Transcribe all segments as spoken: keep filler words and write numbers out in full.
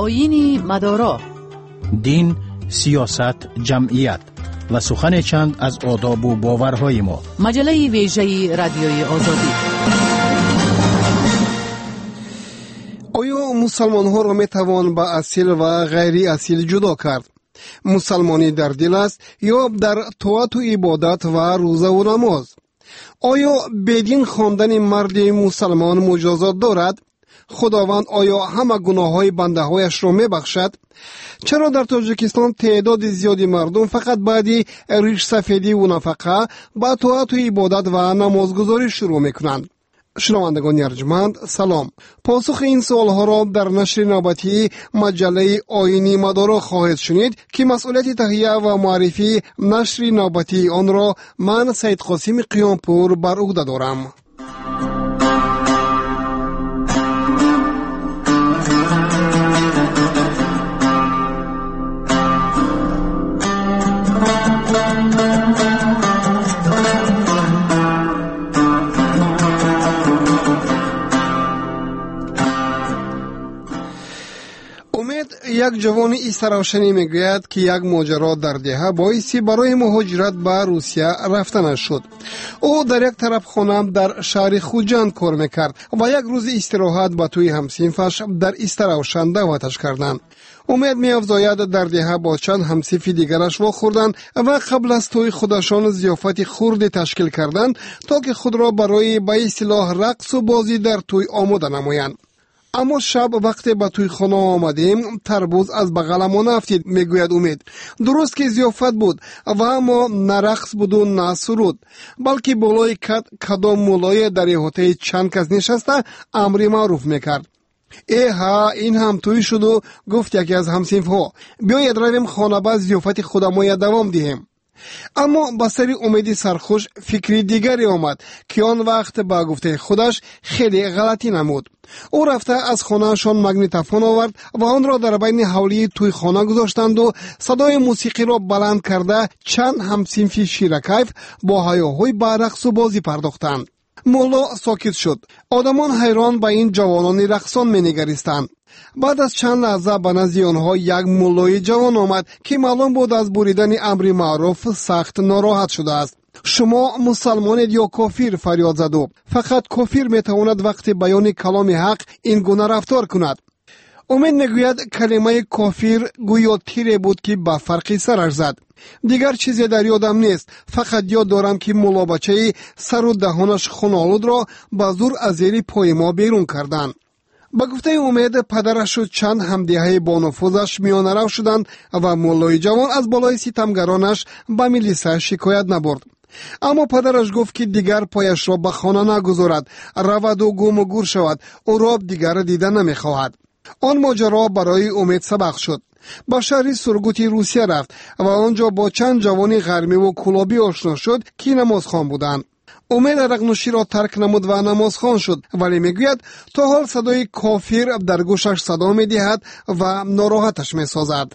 آیین مدارا، دین، سیاست، جمعیت و سخن چند از آداب و باورهای ما. مجله ویژه رادیوی آزادی. آیا مسلمان ها را می توان با اصیل و غیر اصیل جدا کرد؟ مسلمانی در دل است یا در طاعت و عبادت و روزه و نماز؟ آیا بدین خواندن مرد مسلمان مجازات دارد؟ خداوند آیا همه گناه های بنده هایش را می بخشد؟ چرا در تاجیکستان تعداد زیادی مردم فقط بعدی ریش سفیدی و نفقه با طاعت و عبادت و نمازگزاری شروع می کنند؟ شنوندگان ارجمند سلام. پاسخ این سوال ها را در نشر نوبتی مجله آیین مدارا خواهید شنید که مسئولیت تهیه و معرفی نشر نوبتی آن را من سید قاسم قیامپور بر عهده دارم. یک جوان ایستراوشنی میگوید که یک ماجرا در دهه باعثی برای مهاجرت به روسیه رفتنش شد. او در یک طرف خانه در شهر خوجند کار میکرد و یک روز استراحت با توی همسینفش در ایستراوشن دعوتش کردند. امید می‌افزاید در دهه با چند همسیف دیگرش واخوردند و قبل از توی خودشان ضیافت خرد تشکیل کردند تا که خود را برای به اصطلاح رقص و بازی در توی آماده نمایند. اما شب وقتی به توی خانه آمدیم تربوز از بغلمان افتید، میگوید امید. درست که ضیافت بود و اما نه رقص بود و نه سرود، بلکه بالای کد کدام مولای در احاطه چند کس نشسته امری معروف میکرد. ای ها این هم توی شد و گفت یکی از همسینف ها بیاید رویم خانه با ضیافت خودمان دوام دهیم. اما با سر امیدی سرخوش فکری دیگری آمد که آن وقت با گفته خودش خیلی غلطی نمود. او رفته از خانهشان مگنیتوفون آورد و آن را در بین حولی توی خانه گذاشتند و صدای موسیقی را بلند کرده چند همسینفی شیرکیف با هیاهوی به رقص و بازی پرداختند. مولا ساکت شد. آدمان حیران به این جوانان رقصان می‌نگریستند. بعد از چند لحظه به نزد آنها یک مولای جوان آمد که معلوم بود از بریدن امر معروف سخت ناراحت شده است. شما مسلمانید یا کافر؟ فریاد زد او. فقط کافر میتواند وقتی بیان کلام حق این گونه رفتار کند. امید میگوید کلمه کافر گویا تیری بود که به فرقی سرش زد. دیگر چیزی در یادم نیست، فقط یاد دارم که مولا بچه سر و دهانش خونالود را با زور از زیر پای ما بیرون کردند. با گفته امید پدرش و چند همدیهه با نفوذش میانه رو شدند و مولای جوان از بالای ستمگرانش به میلیسه شکایت نبرد. اما پدرش گفت که دیگر پایش را به خانه نگذارد، رود و گم و گور شود، او را دیگر دیده نمیخواهد. آن ماجرا برای امید سبق شد. با شهر سورگوتی روسیه رفت و آنجا با چند جوانی غرمی و کلابی آشنا شد که نمازخوان بودند. امید رقنوشی را ترک نمود و نمازخوان شد، ولی میگوید تا حال صدای کافر در گوشش صدا میدهد و ناراحتش میسازد.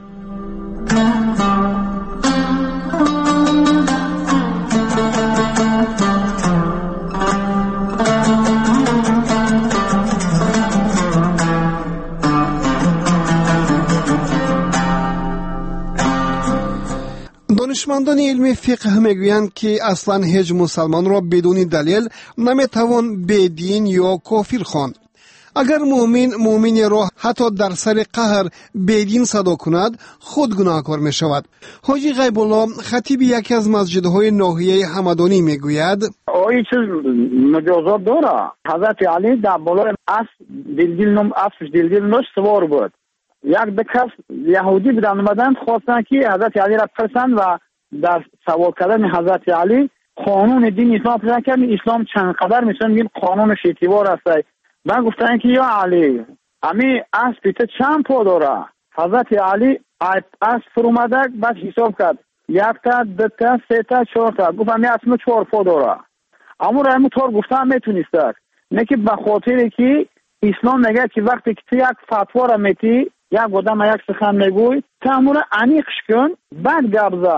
دانشمندان علمی فقه میگویند که اصلا هیچ مسلمان را بدون دلیل نمیتوان بدین یا کافر خواند. اگر مؤمن مؤمنی را حتی در سر قهر بدین صدا کند خود گناهکار می شود. حاجی غیب الله خطیب یکی از مسجدهای ناحیه همدانی میگوید این چیز مجازات داره. حضرت علی در بالای اسب دلگیر نم اسب دلگیر نوش سوار بود. یک دکس یهودی بودن اومدن خواستن که حضرت علی را پرسند و در سوال کردن حضرت علی قانون دین اسلام پرسند که اسلام چند قدر میشن میگن قانونش اعتبار است. من گفتن که یا علی امی اسب تو چند پا داره؟ حضرت علی اسب فرومده بعد حساب کرد یک تا دو تا سه تا چهار تا گفت امی اسب چهار پا داره. اما را همون طور گفتن میتونیست نه که به خاطر که اسلام میگه که وقتی که تو یک فتوا را میتی یک آدم یک سخن میگوی تعمل انیقش کن بعد گبزه.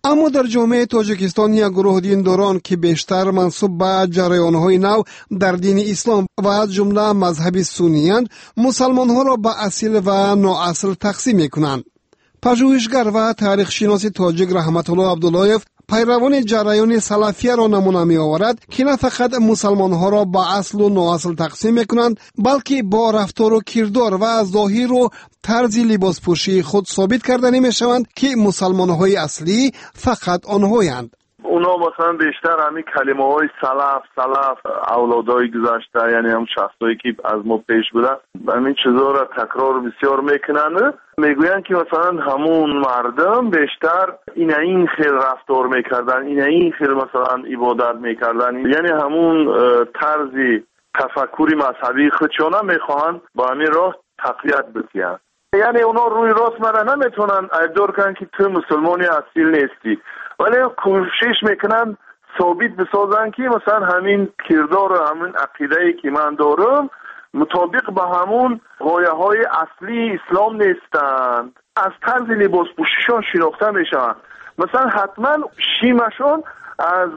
اما در جامعه تاجیکستان یک گروه دینداران که بیشتر منسوب به جریان‌های نو در دین اسلام و از جمله مذهب سنی‌اند، مسلمان‌ها را به اصیل و نااصل تقسیم می‌کنند. پژوهشگر و تاریخ شناس تاجیک رحمت الله عبداللهیف پیروان جریان سلفیه را نمونه می آورد که نه فقط مسلمان ها را با اصل و نااصل تقسیم می کنند، بلکه با رفتار و کردار و ظاهر و طرز لباس پوشی خود ثابت کردنی می شوند که مسلمان های اصلی فقط آنهایند. اونا مثلا بیشتر همین کلمه های سلف سلف اولادای گذشته، یعنی هم شخصایی که از ما پیش بودن، همین چیزا را تکرار بسیار میکنن. میگوین که مثلا همون مردم بیشتر این این خیل رفتار میکردن، این این خیل مثلا عبادت میکردن، یعنی همون طرز تفکری مذهبی خودشون میخواهند با همین راه تقویت بسیار. یعنی اونا روی راست مرا نمیتونن ادعا کنن که تو مسلمانی اصیل نیستی، ولی کوشش میکنن ثابت بسازن که مثلا همین کردار و همین عقیده‌ای که من دارم مطابق با همون غایه های اصلی اسلام نیستند. از طرز لباس پوشیشان شناخته میشن. مثلا حتما شیمشان از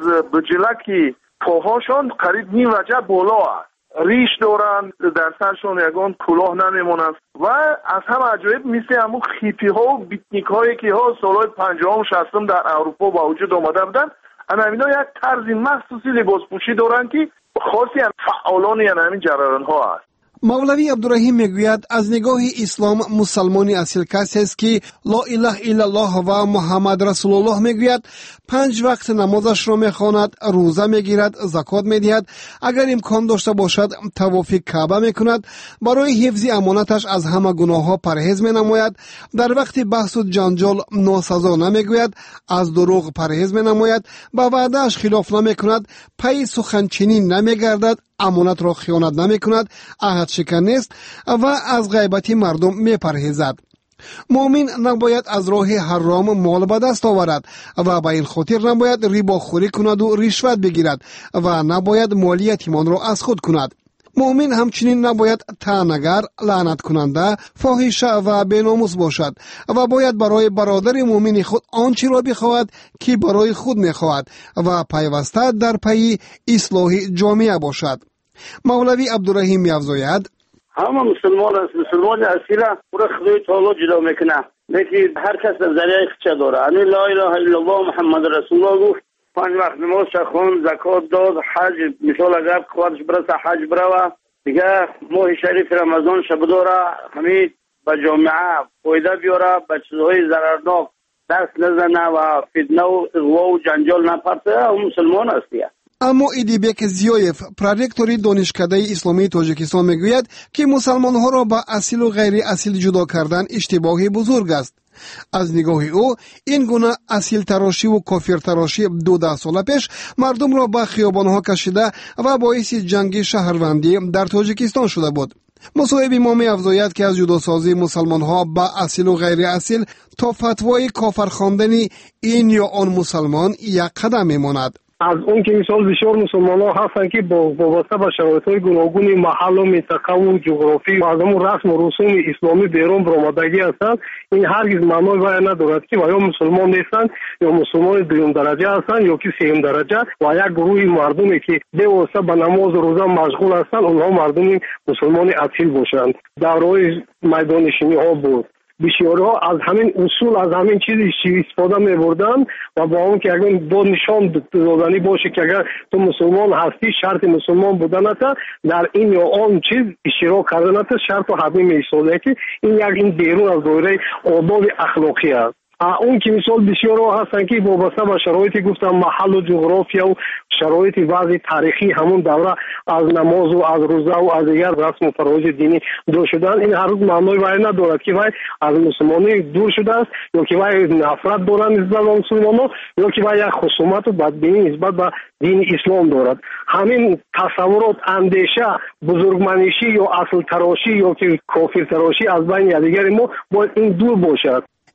بجلک پاهاشان قریب نیم وجه بالا است. ریش دارن، در سرشون یگان کلاه نمیمونن و از هم عجایب مثل همون خیپی ها و بیتنیک هایی که ها سالهای پنجاه و شصتم در اروپا با وجود آمده بودن، اینا یک طرز مخصوصی لباس پوشی دارن که خاصی از فعالان یعنی همین جریان ها است. مولوی عبدالرحیم میگوید از نگاه اسلام مسلمانی اصیل کسی است که لا اله الا الله و محمد رسول الله میگوید، پنج وقت نمازش را میخواند، روزه میگیرد، زکات میدهد، اگر امکان داشته باشد طواف کعبه میکند، برای حفظ امانتش از همه گناه ها پرهیز مینماید، در وقت بحث و جنجال ناسزا نمیگوید، از دروغ پرهیز مینماید، به وعده اش خلاف نمیکند، پی سخنچینی نمیگردد، امانت را خیانت نمی کند، عهد شکن نیست و از غیبت مردم می پرهیزد. مؤمن نباید از راه حرام مال به دست آورد و به این خاطر نباید ربا خوری کند و رشوت بگیرد و نباید مالی یتیمان را از خود کند. مؤمن همچنین نباید طعنه‌گر، لعنت کننده، فاحشه و بی‌ناموس باشد و باید برای برادر مؤمن خود آنچه را بخواهد که برای خود می‌خواهد و پیوسته در پی اصلاح جامعه باشد. مولوی عبدالرحیم می‌افزاید: همه مسلمان است، مسلمان اصیل پر خدای تعالی جدا میکنه، لیکن هر کس نظریه خودش داره. امی لا اله الا الله محمد رسول الله گفت، پنج وقت نماز خون، زکات داد، حج، مثال اگر قوتش برسه حج بروه، دیگه ماه شریف رمضان شب داره، همین به جامعه فایده بیاره، به چیزهای ضررناک دست نزنه و فتنه و اغوا و جنجال نپرسه، اون مسلمان هستیه. اما ایدیبک زیایف، پرورکتور دانشکده اسلامی تاجیکستان میگوید که مسلمان ها را به اصیل و غیر اصیل جدا کردن اشتباهی بزرگ است. از نگاه او این گونه اصیل تراشی و کافر تراشی دو ده سال پیش مردم را به خیابان ها کشیده و باعث جنگ شهروندی در تاجیکستان شده بود. مصاحب ما می‌افزاید که از جداسازی مسلمان ها به اصیل و غیر اصیل تا فتوای کافر خواندن این یا آن مسلمان یک قدم میماند. از اون که مثال بسیار مسلمان ها هستن که با وابسته به شرایط های گوناگون محل و منطقه و جغرافی و از اون رسم و رسوم اسلامی بیرون برآمدگی هستند، این هرگز معنای وای ندارد که یا مسلمان نیستند یا مسلمان دوم درجه هستند یا که سوم درجه و یک گروه مردمی که به واسطه به نماز و روزه مشغول هستند اونها مردم مسلمان اصیل باشند. دورهای میدان شینی ها بود، بسیارها از همین اصول از همین چیزی استفاده می‌بردند و با اون که اگر با نشان دادنی باشه که اگر تو مسلمان هستی شرط مسلمان بودن است، در این یا آن چیز اشتراک کردن است، شرط و حتمی می‌سازه که این یک این بیرون از دایره آداب اخلاقی است. اون که مثال بسیار هستن که وابسته به شرایط گفتم محل و جغرافیا و شرایط وضع تاریخی همون دوره از نماز و از روزه و از دیگر رسم و فراز دینی دور شدن، این هر روز معنای وای ندارد که وای از مسلمانی دور شده است یا که وای نفرت دارن نسبت به مسلمانان یا که وای خصومت و بدبینی نسبت به دین اسلام دارد. همین تصورات، اندیشه، بزرگمنشی یا اصل تراشی یا که کافر تراشی از بین دیگر ما باید این دور باشد.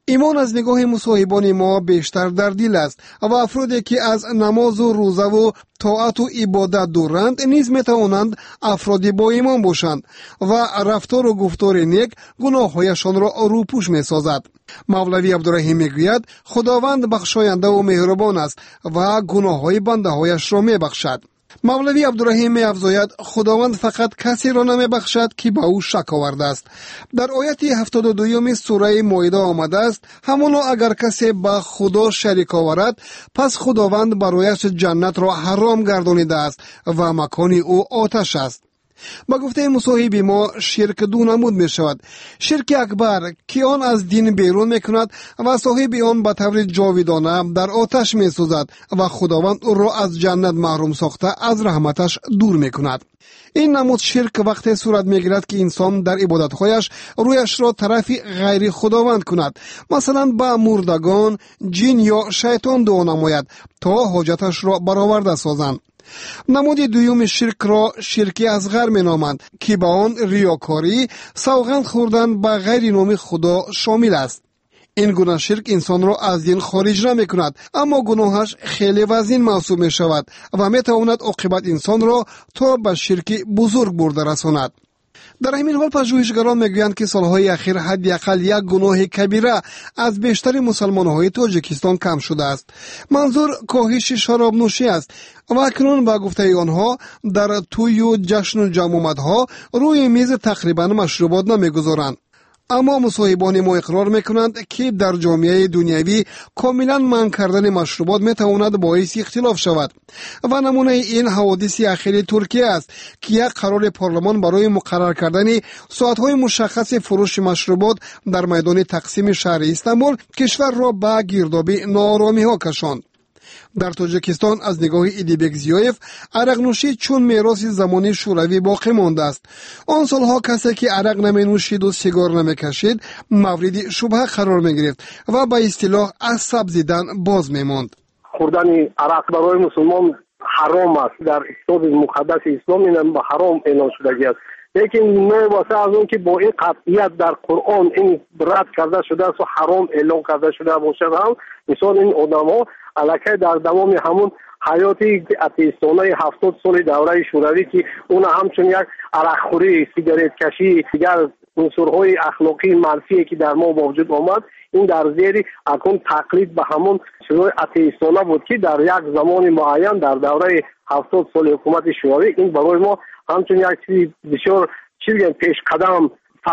ایمان از نگاه مصاحبان ما بیشتر در دل است و افرادی که از نماز و روزه و طاعت و عبادت دورند نیز میتوانند افرادی با ایمان باشند و رفتار و گفتار نیک گناههایشان را روپوش میسازد. مولوی عبدالرحیم میگوید خداوند بخشاینده و مهربان است و گناههای بنده هایش را میبخشد. مولوی عبدالرحیم می افزاید خداوند فقط کسی را نمی بخشد که به او شک آورده است. در آیت هفتاد و دو سوره مائده آمده است همانا اگر کسی به خدا شریک آورد پس خداوند برایش جنت را حرام گردانیده است و مکان او آتش است. با گفته مصاحب ما شرک دو نمود می شود. شرک اکبر که آن از دین بیرون می کند و صاحب آن به طور جاویدانه در آتش می سوزد و خداوند او را از جنت محروم ساخته از رحمتش دور می کند. این نمود شرک وقتی صورت می گیرد که انسان در عبادتهایش رویش را طرف غیر خداوند کند، مثلا به مردگان، جن یا شیطان دعا نماید تا حاجتش را برآورده سازند. نمود دوم شرک را شرک اصغر می نامند که با آن ریاکاری، سوگند خوردن به غیر نام خدا شامل است. این گناه شرک انسان را از دین خارج نمی کند اما گناهش خیلی وزین محسوب می شود و می تواند عاقبت انسان را تا به شرک بزرگ برده رساند. در همین حال پژوهشگران میگویند که سالهای اخیر حداقل یک گناه کبیره از بیشتر مسلمان‌های تاجیکستان کم شده است. منظور کاهش شراب نوشی است و اکنون با گفته آنها در توی و جشن و جمع‌آمدها روی میز تقریبا مشروبات نمیگذارند. اما مصاحبان ما اقرار میکنند که در جامعه دنیوی کاملا منع کردن مشروبات میتواند باعث اختلاف شود و نمونه این حوادث اخیر ترکیه است که یک قرار پارلمان برای مقرر کردن ساعتهای مشخص فروش مشروبات در میدان تقسیم شهر استانبول کشور را به گرداب ناآرامی ها کشاند. در تاجیکستان از نگاه ایدیبک زیایف عرق نوشی چون میراث زمانی شوروی باقی مانده است. آن سالها کسی که عرق نمی نوشید و سیگار نمی کشید مورد شبهه قرار می گرفت و به اصطلاح عصب زدن باز می ماند. خوردن عرق برای مسلمان حرام است. در کتاب مقدس اسلام این به حرام اعلان شدگی است. لیکن ما واسه از اون که با این قطعیت در قرآن این رد کرده شده است و حرام اعلان کرده شده باشد هم مثال این آدم ها الکی در دوام همون حیاتی اتیستانه هفتاد سال دوره شوروی که اون همچون یک عرقخوری، سیگارت کشی، دیگر عنصرهای اخلاقی منفی که در ما وجود آمد این در زیر اکن تقلید به همون چیزهای اتیستانه بود که در یک زمان معین در دوره هفتاد سال حکومت شوروی این برای ما همچون یک چیز بسیار چیز پیش قدم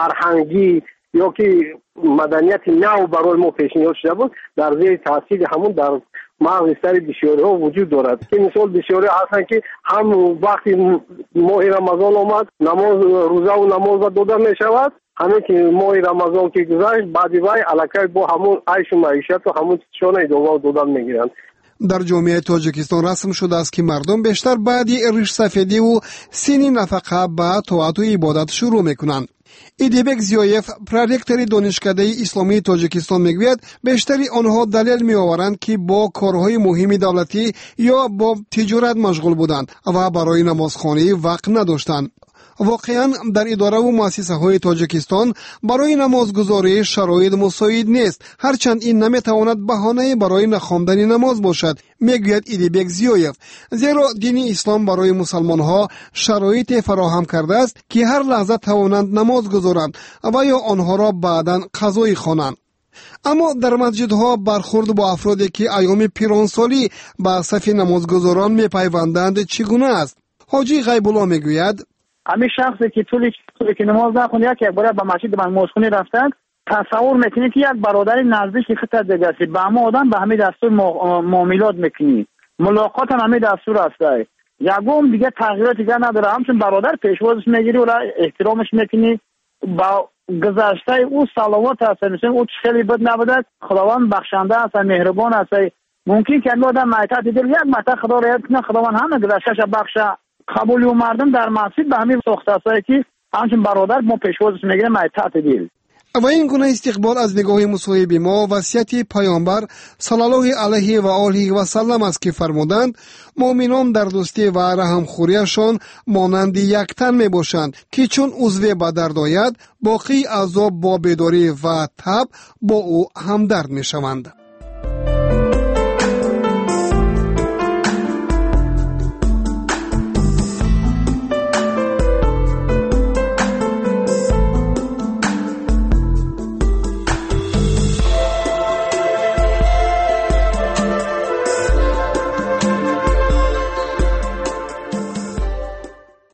فرهنگی یا که مدنیت نو برای ما پیشنهاد شده بود در زیر تاثیر همون در مغز سر بسیاری ها وجود دارد که مثال بسیاری هستن که هم وقتی ماه رمضان آمد نماز روزه و نماز داده می شود همه که ماه رمضان که گذشت بعدی وای الکی با همون عیش و معیشت و همون چیزهای دوام دادن می گیرند. در جامعه تاجیکستان رسم شده است که مردم بیشتر بعدی ریش سفیدی و سینی نفقه به طاعت و عبادت شروع میکنند. ایدیبک زیایف پروریکتور دانشکده اسلامی تاجیکستان میگوید بیشتری آنها دلیل میآورند که با کارهای مهم دولتی یا با تجارت مشغول بودند و برای نمازخوانی وقت نداشتند. واقعا در اداره و مؤسسه های تاجیکستان برای نمازگزاری شرایط مساعد نیست، هرچند این نمیتواند بهانه برای نخواندن نماز باشد، میگوید ایدیبک زیایف، زیرا دین اسلام برای مسلمان ها شرایط فراهم کرده است که هر لحظه توانند نماز گذارند و یا آنها را بعداً قضایی خوانند. اما در مسجدها برخورد با افرادی که ایام پیرانسالی به صف نمازگزاران میپیوندند چگونه است؟ حاجی غیب‌الله میگوید همین شخصی که طولی طولی که نماز نخونه یک بار به مسجد به نمازخونه رفتن تصور میکنه که یک برادر نزدیک خودت دیگه است به همه آدم به همین دستور معاملات میکنی ملاقات هم همین دستور است یکم دیگه تغییرات دیگه نداره همچون برادر پیشوازش میگیری و احترامش میکنی با گذشته او صلوات هست مثلا او خیلی بد نبوده خداوند بخشنده است مهربان است ممکن که آدم معتاد دل یک متا خدا را یاد کنه خداوند همه گذشتهش بخشه قبولی و مردم در مسجد به همین ساخته‌ای که همچون برادر ما پیشوازش میگیریم معتاد دل. و این گونه استقبال از نگاه مصاحب ما وصیت پیامبر صلی الله علیه و آله و سلم است که فرمودند مؤمنان در دوستی و رحمخوریشان مانند یک تن می باشند که چون عضو به درد آید باقی اعضا با بیداری و تب با او همدرد می شوند.